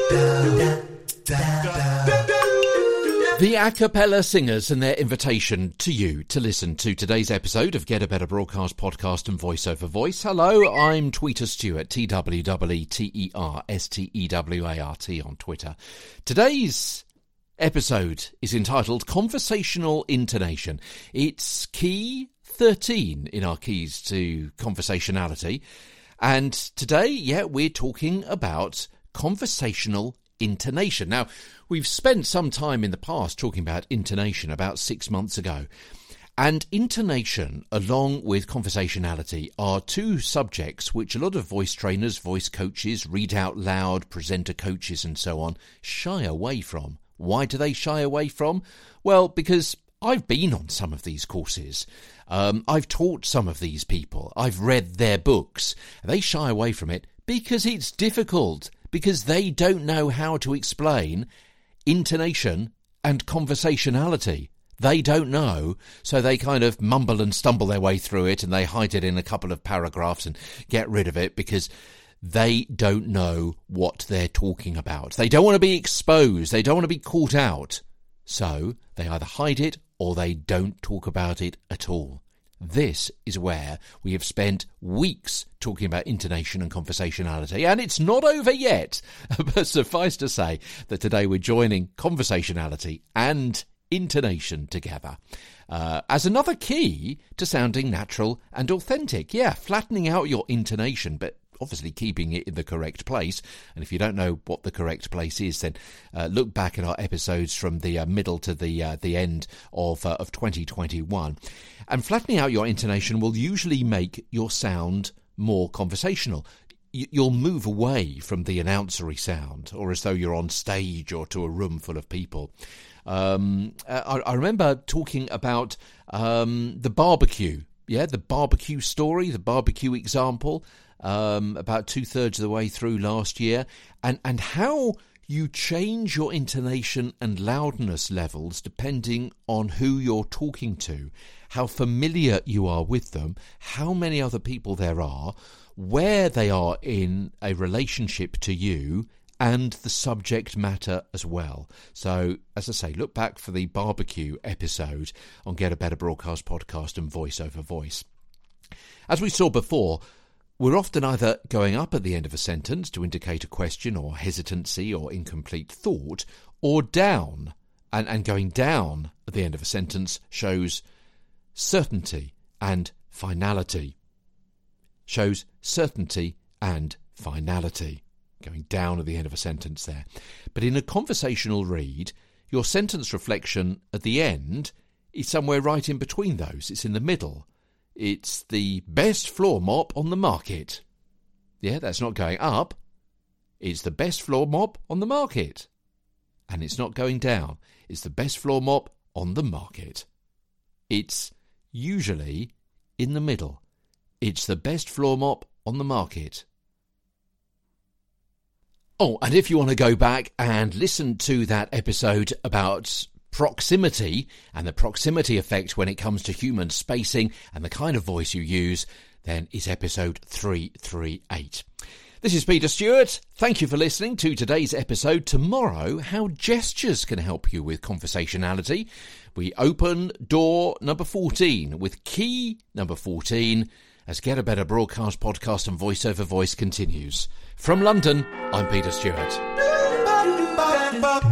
The a cappella singers and their invitation to you to listen to today's episode of Get a Better Broadcast Podcast and Voice Over Voice. Hello, I'm Tweeter Stewart, TWWETERSTEWART on Twitter. Today's episode is entitled Conversational Intonation. It's key 13 in our keys to conversationality. And today, we're talking about conversational intonation. Now, we've spent some time in the past talking about intonation about 6 months ago. And intonation, along with conversationality, are two subjects which a lot of voice trainers, voice coaches, read out loud, presenter coaches and so on, shy away from. Why do they shy away from? Well, because I've been on some of these courses. I've taught some of these people. I've read their books. They shy away from it because it's difficult, because they don't know how to explain intonation and conversationality. They don't know, so they kind of mumble and stumble their way through it, and they hide it in a couple of paragraphs and get rid of it because they don't know what they're talking about. They don't want to be exposed. They don't want to be caught out. So they either hide it or they don't talk about it at all. This is where we have spent weeks talking about intonation and conversationality, and it's not over yet. But suffice to say that today we're joining conversationality and intonation together as another key to sounding natural and authentic. Flattening out your intonation, but obviously keeping it in the correct place. And if you don't know what the correct place is, then look back at our episodes from the middle to the end of 2021. And flattening out your intonation will usually make your sound more conversational. You'll move away from the announcery sound, or as though you're on stage or to a room full of people. I remember talking about the barbecue. The barbecue story, the barbecue example, about 2/3 of the way through last year, and how you change your intonation and loudness levels depending on who you're talking to, how familiar you are with them, how many other people there are, where they are in a relationship to you, and the subject matter as well. So, as I say, look back for the barbecue episode on Get a Better Broadcast Podcast and Voice Over Voice. As we saw before, we're often either going up at the end of a sentence to indicate a question or hesitancy or incomplete thought, or down, and going down at the end of a sentence shows certainty and finality. Shows certainty and finality. Going down at the end of a sentence there. But in a conversational read, your sentence reflection at the end is somewhere right in between those. It's in the middle. It's the best floor mop on the market. That's not going up. It's the best floor mop on the market. And it's not going down. It's the best floor mop on the market. It's usually in the middle. It's the best floor mop on the market. Oh, and if you want to go back and listen to that episode about proximity and the proximity effect when it comes to human spacing and the kind of voice you use, then it's episode 338. This is Peter Stewart. Thank you for listening to today's episode. Tomorrow, how gestures can help you with conversationality. We open door number 14 with key number 14 as Get a Better Broadcast Podcast and Voice Over Voice continues. From London, I'm Peter Stewart.